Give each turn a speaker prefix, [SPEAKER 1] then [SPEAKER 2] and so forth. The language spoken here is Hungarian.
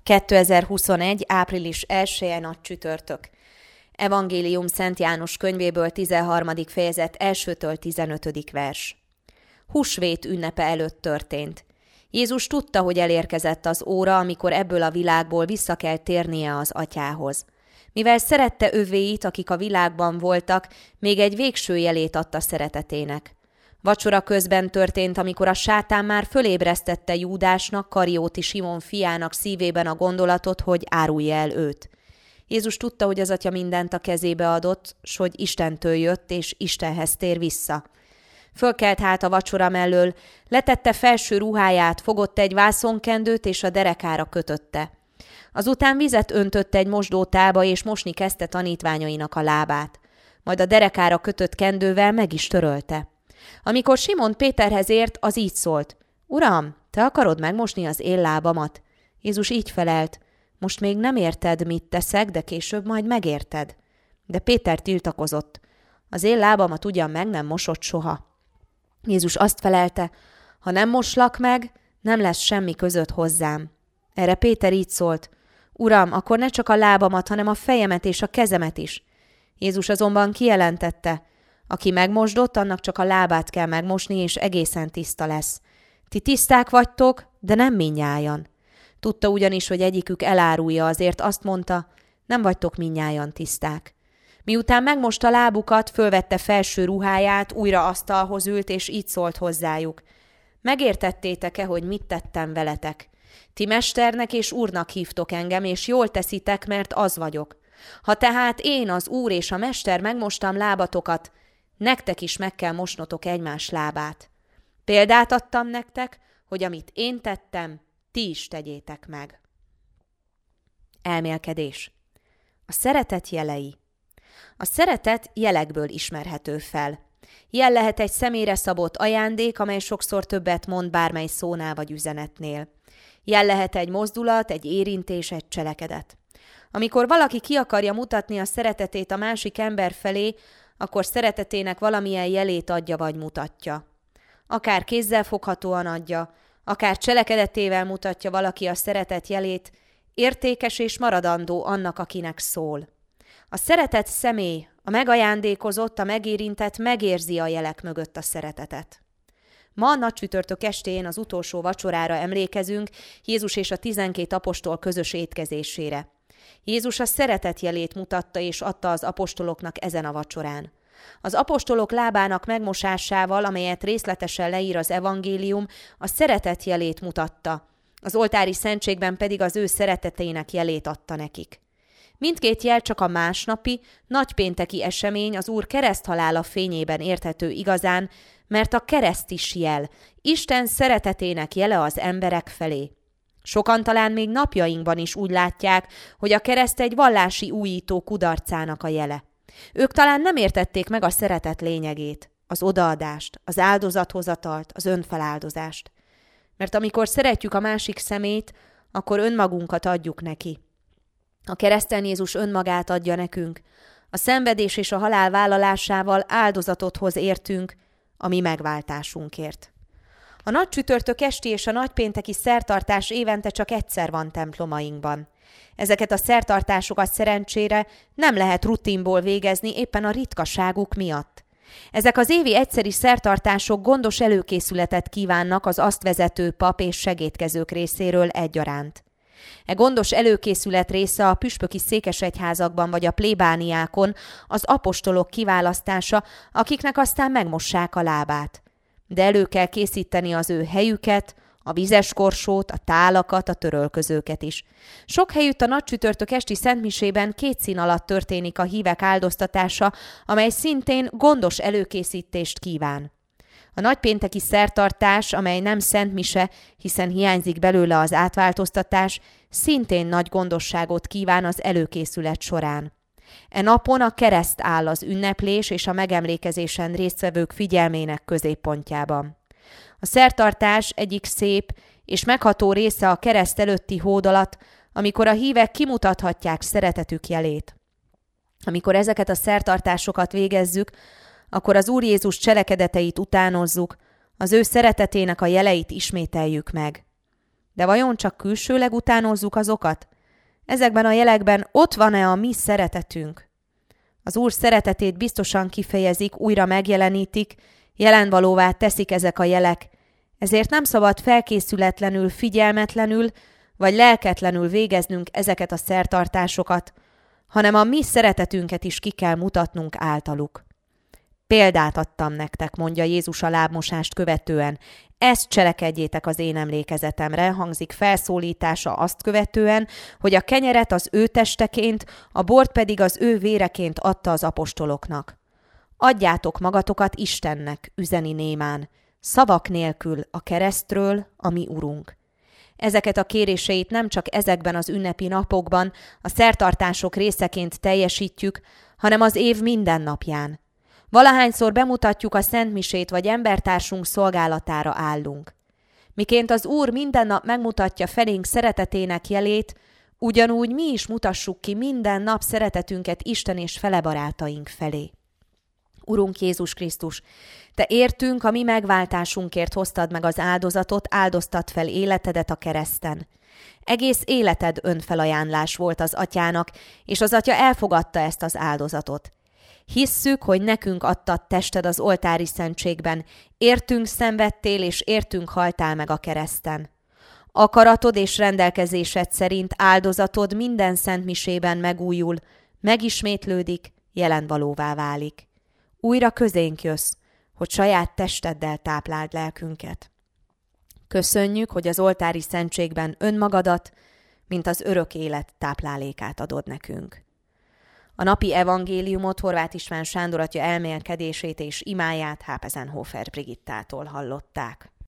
[SPEAKER 1] 2021. április 1-e nagy csütörtök. Evangélium Szent János könyvéből 13. fejezet 1-től 15. vers. Húsvét ünnepe előtt történt. Jézus tudta, hogy elérkezett az óra, amikor ebből a világból vissza kell térnie az Atyához. Mivel szerette övéit, akik a világban voltak, még egy végső jelét adta szeretetének. Vacsora közben történt, amikor a sátán már fölébresztette Júdásnak, Karióti Simon fiának szívében a gondolatot, hogy árulja el őt. Jézus tudta, hogy az Atya mindent a kezébe adott, s hogy Istentől jött, és Istenhez tér vissza. Fölkelt hát a vacsora mellől, letette felső ruháját, fogott egy vászonkendőt, és a derekára kötötte. Azután vizet öntött egy mosdótálba, és mosni kezdte tanítványainak a lábát. Majd a derekára kötött kendővel meg is törölte. Amikor Simon Péterhez ért, az így szólt: Uram, te akarod megmosni az én lábamat? Jézus így felelt: Most még nem érted, mit teszek, de később majd megérted. De Péter tiltakozott: Az én lábamat ugyan meg nem mosott soha. Jézus azt felelte: Ha nem moslak meg, nem lesz semmi között hozzám. Erre Péter így szólt: Uram, akkor ne csak a lábamat, hanem a fejemet és a kezemet is. Jézus azonban kijelentette: Aki megmosdott, annak csak a lábát kell megmosni, és egészen tiszta lesz. Ti tiszták vagytok, de nem mindnyájan. Tudta ugyanis, hogy egyikük elárulja, azért azt mondta: Nem vagytok mindnyájan tiszták. Miután megmosta lábukat, fölvette felső ruháját, újra asztalhoz ült, és így szólt hozzájuk: Megértettétek-e, hogy mit tettem veletek? Ti mesternek és úrnak hívtok engem, és jól teszitek, mert az vagyok. Ha tehát én, az úr és a mester megmostam lábatokat, nektek is meg kell mosnotok egymás lábát. Példát adtam nektek, hogy amit én tettem, ti is tegyétek meg. Elmélkedés. A szeretet jelei. A szeretet jelekből ismerhető fel. Jel lehet egy személyre szabott ajándék, amely sokszor többet mond bármely szónál vagy üzenetnél. Jel lehet egy mozdulat, egy érintés, egy cselekedet. Amikor valaki ki akarja mutatni a szeretetét a másik ember felé, akkor szeretetének valamilyen jelét adja vagy mutatja. Akár kézzelfoghatóan adja, akár cselekedetével mutatja valaki a szeretet jelét, értékes és maradandó annak, akinek szól. A szeretett személy, a megajándékozott, a megérintett megérzi a jelek mögött a szeretetet. Ma a nagy csütörtök estén az utolsó vacsorára emlékezünk, Jézus és a 12 apostol közös étkezésére. Jézus a szeretet jelét mutatta és adta az apostoloknak ezen a vacsorán. Az apostolok lábának megmosásával, amelyet részletesen leír az evangélium, a szeretet jelét mutatta, az oltári szentségben pedig az ő szeretetének jelét adta nekik. Mindkét jel csak a másnapi, nagypénteki esemény, az Úr kereszthalála fényében érthető igazán, mert a kereszt is jel, Isten szeretetének jele az emberek felé. Sokan talán még napjainkban is úgy látják, hogy a kereszt egy vallási újító kudarcának a jele. Ők talán nem értették meg a szeretet lényegét, az odaadást, az áldozathozatalt, az önfeláldozást. Mert amikor szeretjük a másik szemét, akkor önmagunkat adjuk neki. A kereszten Jézus önmagát adja nekünk. A szenvedés és a halál vállalásával áldozatot hoz értünk a mi megváltásunkért. A nagy csütörtök esti és a nagypénteki szertartás évente csak egyszer van templomainkban. Ezeket a szertartásokat szerencsére nem lehet rutinból végezni éppen a ritkaságuk miatt. Ezek az évi egyszeri szertartások gondos előkészületet kívánnak az azt vezető pap és segédkezők részéről egyaránt. E gondos előkészület része a püspöki székesegyházakban vagy a plébániákon az apostolok kiválasztása, akiknek aztán megmossák a lábát. De elő kell készíteni az ő helyüket, a vizes korsót, a tálakat, a törölközőket is. Sok helyütt a nagy csütörtök esti szentmisében 2 szín alatt történik a hívek áldoztatása, amely szintén gondos előkészítést kíván. A nagypénteki szertartás, amely nem szentmise, hiszen hiányzik belőle az átváltoztatás, szintén nagy gondosságot kíván az előkészület során. E napon a kereszt áll az ünneplés és a megemlékezésen résztvevők figyelmének középpontjában. A szertartás egyik szép és megható része a kereszt előtti hódolat, amikor a hívek kimutathatják szeretetük jelét. Amikor ezeket a szertartásokat végezzük, akkor az Úr Jézus cselekedeteit utánozzuk, az ő szeretetének a jeleit ismételjük meg. De vajon csak külsőleg utánozzuk azokat? Ezekben a jelekben ott van-e a mi szeretetünk? Az Úr szeretetét biztosan kifejezik, újra megjelenítik, jelenvalóvá teszik ezek a jelek, ezért nem szabad felkészületlenül, figyelmetlenül vagy lelketlenül végeznünk ezeket a szertartásokat, hanem a mi szeretetünket is ki kell mutatnunk általuk. Példát adtam nektek, mondja Jézus a lábmosást követően. Ezt cselekedjétek az én emlékezetemre, hangzik felszólítása azt követően, hogy a kenyeret az ő testeként, a bort pedig az ő véreként adta az apostoloknak. Adjátok magatokat Istennek, üzeni némán, szavak nélkül a keresztről, a mi Urunk. Ezeket a kéréseit nem csak ezekben az ünnepi napokban, a szertartások részeként teljesítjük, hanem az év minden napján. Valahányszor bemutatjuk a szentmisét, vagy embertársunk szolgálatára állunk. Miként az Úr minden nap megmutatja felénk szeretetének jelét, ugyanúgy mi is mutassuk ki minden nap szeretetünket Isten és felebarátaink felé. Urunk Jézus Krisztus, Te értünk, a mi megváltásunkért hoztad meg az áldozatot, áldoztad fel életedet a kereszten. Egész életed önfelajánlás volt az Atyának, és az Atya elfogadta ezt az áldozatot. Hisszük, hogy nekünk adtad tested az oltári szentségben, értünk szenvedtél, és értünk haltál meg a kereszten. Akaratod és rendelkezésed szerint áldozatod minden szentmisében megújul, megismétlődik, jelenvalóvá válik. Újra közénk jössz, hogy saját testeddel tápláld lelkünket. Köszönjük, hogy az oltári szentségben önmagadat, mint az örök élet táplálékát adod nekünk. A napi evangéliumot Horváth István Sándor atya elmélkedését és imáját Hápezenhofer Brigittától hallották.